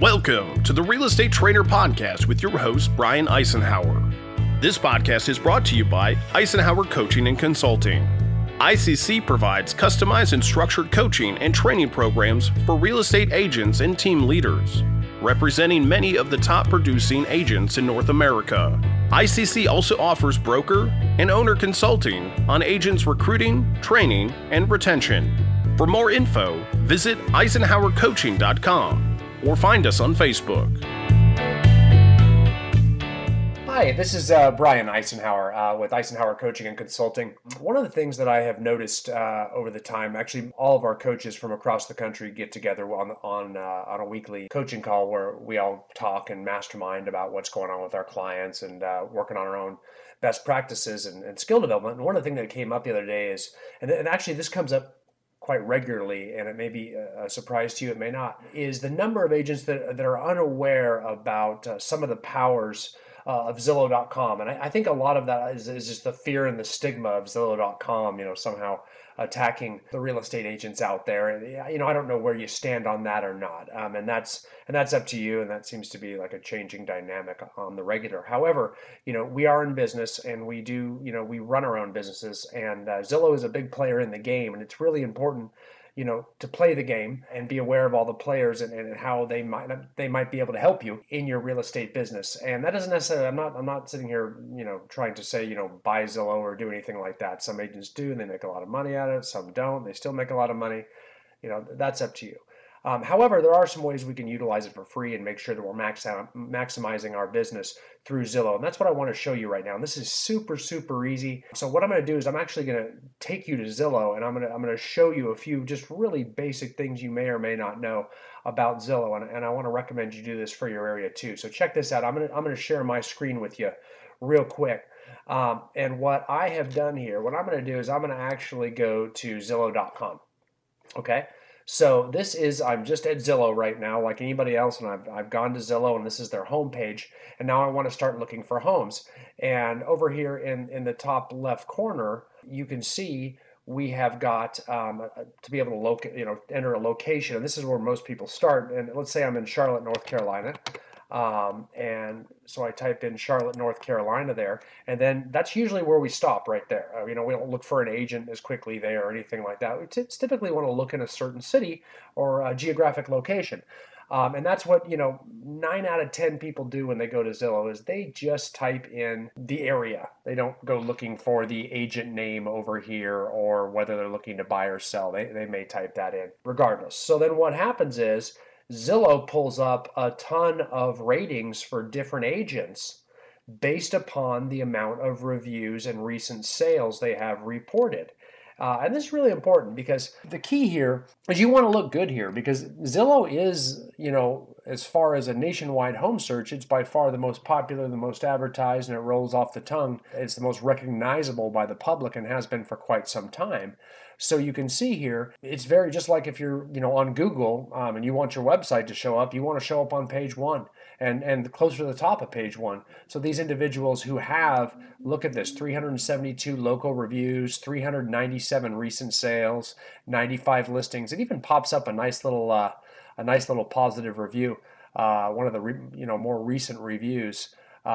Welcome to the Real Estate Trainer Podcast with your host, Brian Eisenhower. This podcast is brought to you by Eisenhower Coaching and Consulting. ICC provides customized and structured coaching and training programs for real estate agents and team leaders, representing many of the top producing agents in North America. ICC also offers broker and owner consulting on agents' recruiting, training, and retention. For more info, visit eisenhowercoaching.com. or find us on Facebook. Hi, this is Brian Eisenhower with Eisenhower Coaching and Consulting. One of the things that I have noticed over the time, actually all of our coaches from across the country get together on a weekly coaching call where we all talk and mastermind about what's going on with our clients and working on our own best practices and skill development. And one of the things that came up the other day is, and actually this comes up quite regularly, and it may be a surprise to you, it may not, is the number of agents that are unaware about some of the powers of Zillow.com. And I think a lot of that is just the fear and the stigma of Zillow.com, somehow attacking the real estate agents out there. And, I don't know where you stand on that or not. And that's up to you. And that seems to be like a changing dynamic on the regular. However, we are in business and we do, we run our own businesses, and Zillow is a big player in the game. And it's really important to play the game and be aware of all the players and how they might be able to help you in your real estate business. And that doesn't necessarily, I'm not sitting here, trying to say, buy Zillow or do anything like that. Some agents do, and they make a lot of money at it. Some don't, they still make a lot of money. That's up to you. However, there are some ways we can utilize it for free and make sure that we're maximizing our business through Zillow. And that's what I want to show you right now. And this is super, super easy. So what I'm going to do is I'm actually going to take you to Zillow, and I'm going to show you a few just really basic things you may or may not know about Zillow. And I want to recommend you do this for your area too. So check this out. I'm going to share my screen with you real quick. And what I have done here, what I'm going to do is I'm going to actually go to Zillow.com. Okay. So I'm just at Zillow right now, like anybody else, and I've gone to Zillow, and this is their homepage, and now I want to start looking for homes. And over here in the top left corner, you can see we have got to be able to locate, enter a location, and this is where most people start. And let's say I'm in Charlotte, North Carolina. And so I type in Charlotte, North Carolina there, and then that's usually where we stop right there. We don't look for an agent as quickly there or anything like that. We typically want to look in a certain city or a geographic location. And that's what, 9 out of 10 people do when they go to Zillow is they just type in the area. They don't go looking for the agent name over here or whether they're looking to buy or sell. They may type that in regardless. So then what happens is Zillow pulls up a ton of ratings for different agents based upon the amount of reviews and recent sales they have reported. And this is really important because the key here is you want to look good here, because Zillow is, as far as a nationwide home search, it's by far the most popular, the most advertised, and it rolls off the tongue. It's the most recognizable by the public and has been for quite some time. So you can see here, it's very just like if you're, on Google and you want your website to show up, you want to show up on page 1 and closer to the top of page 1. So these individuals who have, look at this, 372 local reviews, 397 recent sales, 95 listings. It even pops up a nice little positive review, one of the more recent reviews.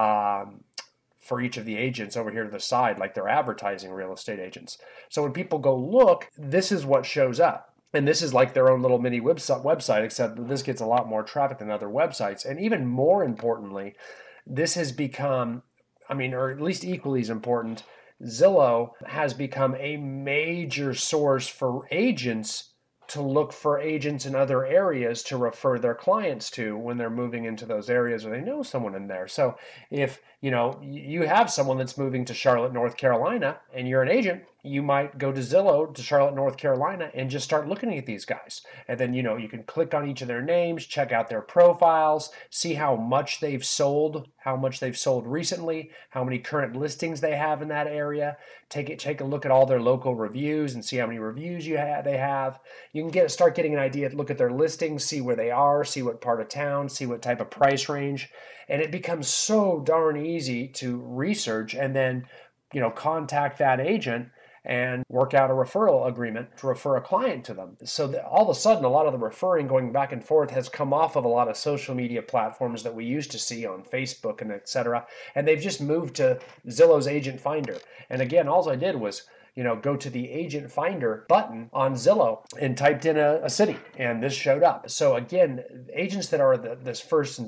For each of the agents over here to the side, like they're advertising real estate agents. So when people go look, this is what shows up. And this is like their own little mini website, except that this gets a lot more traffic than other websites. And even more importantly, this has become, or at least equally as important, Zillow has become a major source for agents to look for agents in other areas to refer their clients to when they're moving into those areas or they know someone in there. So if you have someone that's moving to Charlotte, North Carolina, and you're an agent, you might go to Zillow to Charlotte, North Carolina, and just start looking at these guys. And then, you can click on each of their names, check out their profiles, see how much they've sold recently, how many current listings they have in that area. Take a look at all their local reviews and see how many reviews they have. You can start getting an idea, look at their listings, see where they are, see what part of town, see what type of price range. And it becomes so darn easy to research and then, contact that agent and work out a referral agreement to refer a client to them. So that all of a sudden, a lot of the referring going back and forth has come off of a lot of social media platforms that we used to see on Facebook and et cetera. And they've just moved to Zillow's Agent Finder. And again, all I did was go to the Agent Finder button on Zillow and typed in a city, and this showed up. So again, agents that are this first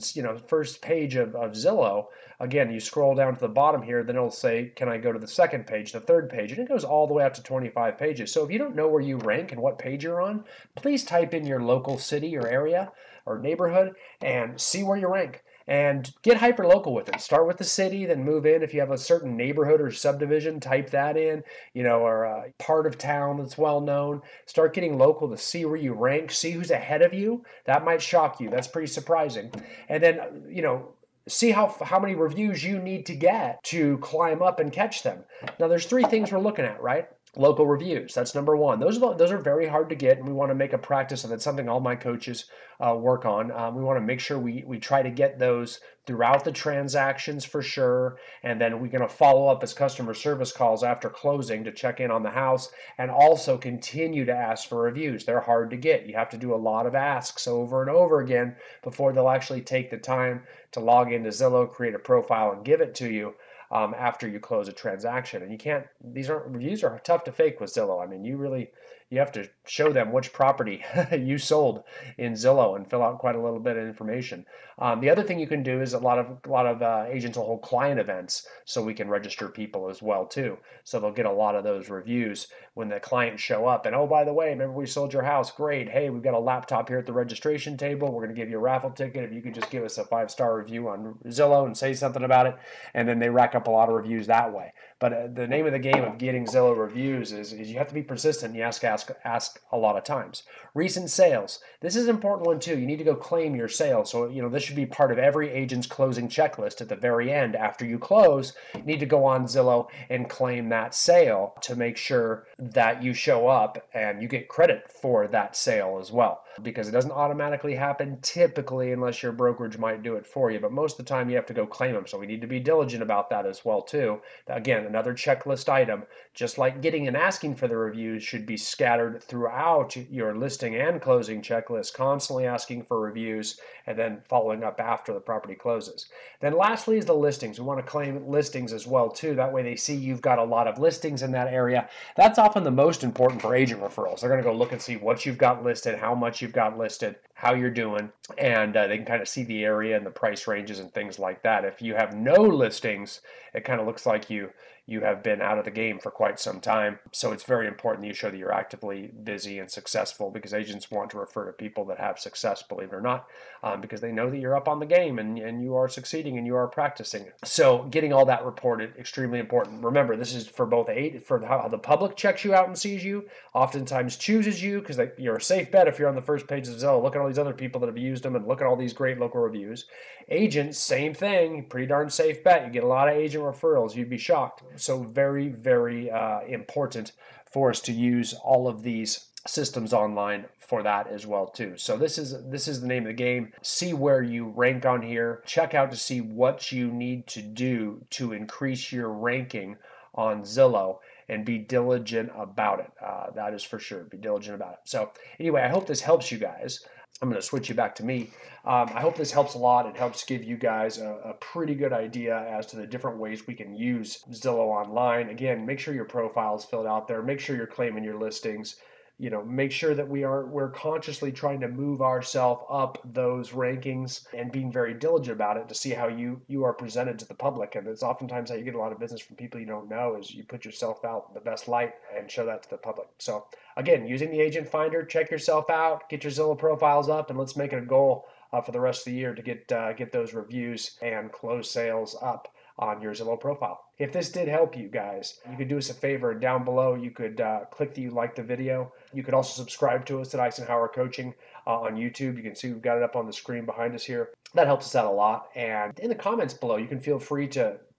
page of Zillow, again, you scroll down to the bottom here, then it'll say, can I go to the second page, the third page, and it goes all the way up to 25 pages. So if you don't know where you rank and what page you're on, please type in your local city or area or neighborhood and see where you rank. And get hyper local with it. Start with the city, then move in. If you have a certain neighborhood or subdivision, type that in, or a part of town that's well known. Start getting local to see where you rank, see who's ahead of you. That might shock you. That's pretty surprising. And then, see how many reviews you need to get to climb up and catch them. Now, there's 3 things we're looking at, right? Local reviews. That's number 1. Those are very hard to get, and we want to make a practice of it. It's something all my coaches work on. We want to make sure we try to get those throughout the transactions for sure, and then we're going to follow up as customer service calls after closing to check in on the house, and also continue to ask for reviews. They're hard to get. You have to do a lot of asks over and over again before they'll actually take the time to log into Zillow, create a profile, and give it to you. After you close a transaction. And reviews are tough to fake with Zillow. I mean, you have to show them which property you sold in Zillow and fill out quite a little bit of information. The other thing you can do is a lot of agents will hold client events so we can register people as well too. So they'll get a lot of those reviews when the clients show up. And oh, by the way, remember we sold your house? Great. Hey, we've got a laptop here at the registration table. We're going to give you a raffle ticket. If you could just give us a 5-star review on Zillow and say something about it. And then they rack up a lot of reviews that way. But the name of the game of getting Zillow reviews is you have to be persistent. You ask a lot of times. Recent sales. This is an important one too. You need to go claim your sale. So, this should be part of every agent's closing checklist at the very end. After you close, you need to go on Zillow and claim that sale to make sure that you show up and you get credit for that sale as well. Because it doesn't automatically happen typically unless your brokerage might do it for you. But most of the time you have to go claim them. So we need to be diligent about that as well too. Again, another checklist item, just like getting and asking for the reviews should be scattered throughout your listing and closing checklist, constantly asking for reviews and then following up after the property closes. Then lastly is the listings. We want to claim listings as well too. That way they see you've got a lot of listings in that area. That's often the most important for agent referrals. They're going to go look and see what you've got listed, how much you've got listed, how you're doing, and they can kind of see the area and the price ranges and things like that. If you have no listings, it kind of looks like you have been out of the game for quite some time. So it's very important that you show that you're actively busy and successful, because agents want to refer to people that have success, believe it or not, because they know that you're up on the game and you are succeeding and you are practicing. So getting all that reported, extremely important. Remember, this is for both for how the public checks you out and sees you, oftentimes chooses you because you're a safe bet if you're on the first page of Zillow. Look at all these other people that have used them and look at all these great local reviews. Agents, same thing, pretty darn safe bet. You get a lot of agent referrals. You'd be shocked. So very, very important for us to use all of these systems online for that as well too. So this is the name of the game. See where you rank on here. Check out to see what you need to do to increase your ranking on Zillow, and be diligent about it. That is for sure. Be diligent about it. So anyway, I hope this helps you guys. I'm going to switch you back to me. I hope this helps a lot. It helps give you guys a pretty good idea as to the different ways we can use Zillow online. Again, make sure your profile is filled out there. Make sure you're claiming your listings. Make sure that we're consciously trying to move ourselves up those rankings and being very diligent about it to see how you are presented to the public. And it's oftentimes how you get a lot of business from people you don't know is you put yourself out in the best light and show that to the public. So again, using the Agent Finder, check yourself out, get your Zillow profiles up, and let's make it a goal for the rest of the year to get those reviews and close sales up on your Zillow profile. If this did help you guys, you could do us a favor. Down below, you could click that you like the video. You could also subscribe to us at Eisenhower Coaching on YouTube. You can see we've got it up on the screen behind us here. That helps us out a lot. And in the comments below, you can feel free to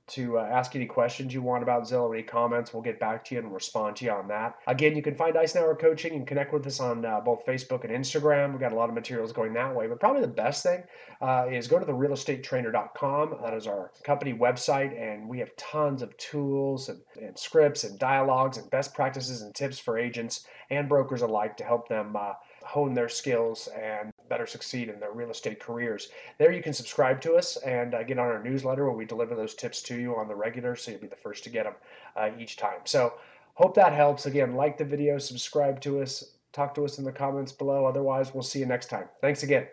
to ask any questions you want about Zillow, any comments. We'll get back to you and respond to you on that. Again, you can find Eisenhower Coaching and connect with us on both Facebook and Instagram. We've got a lot of materials going that way, but probably the best thing is go to therealestatetrainer.com. That is our company website, and we have tons of tools and scripts and dialogues and best practices and tips for agents and brokers alike to help them hone their skills and better succeed in their real estate careers. There you can subscribe to us and get on our newsletter where we deliver those tips to you on the regular, so you'll be the first to get them each time. So hope that helps. Again, like the video, subscribe to us, talk to us in the comments below. Otherwise, we'll see you next time. Thanks again.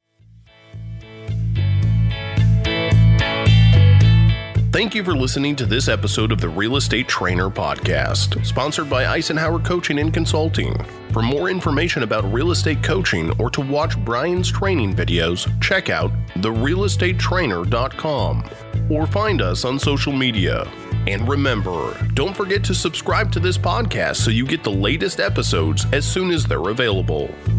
Thank you for listening to this episode of the Real Estate Trainer Podcast, sponsored by Eisenhower Coaching and Consulting. For more information about real estate coaching or to watch Brian's training videos, check out therealestatetrainer.com or find us on social media. And remember, don't forget to subscribe to this podcast so you get the latest episodes as soon as they're available.